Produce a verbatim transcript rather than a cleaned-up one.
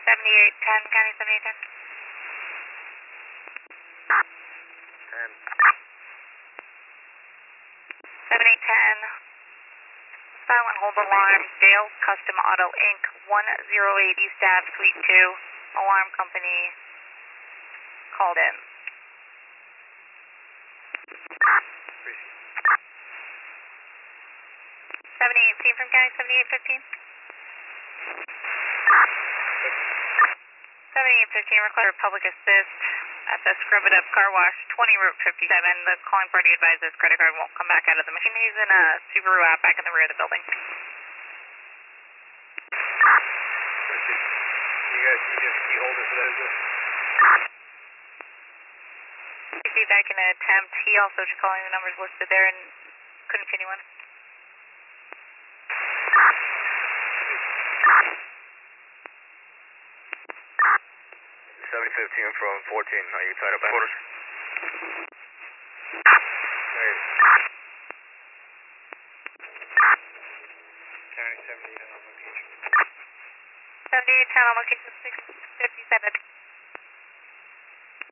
seventy-eight ten, County seventy-eight ten. ten. seventy-eight ten. Silent hold alarm, Dale Custom Auto Incorporated, one oh eight East Ave, Suite two. Alarm company called in. seventy-eight fifteen from County seventy-eight fifteen. seventy-eight fifteen, request public assist at the Scrub It Up Car Wash, twenty Route fifty-seven. The calling party advises credit card won't come back out of the machine. He's in a Subaru app back in the rear of the building. You guys need a key holder for that, is it? See if I can attempt. He also was calling the numbers listed there and couldn't see anyone. seventy fifteen from fourteen. Are you tied up at quarters? County seventy-eight ten on location. seventy-eight ten on location six fifty-seven.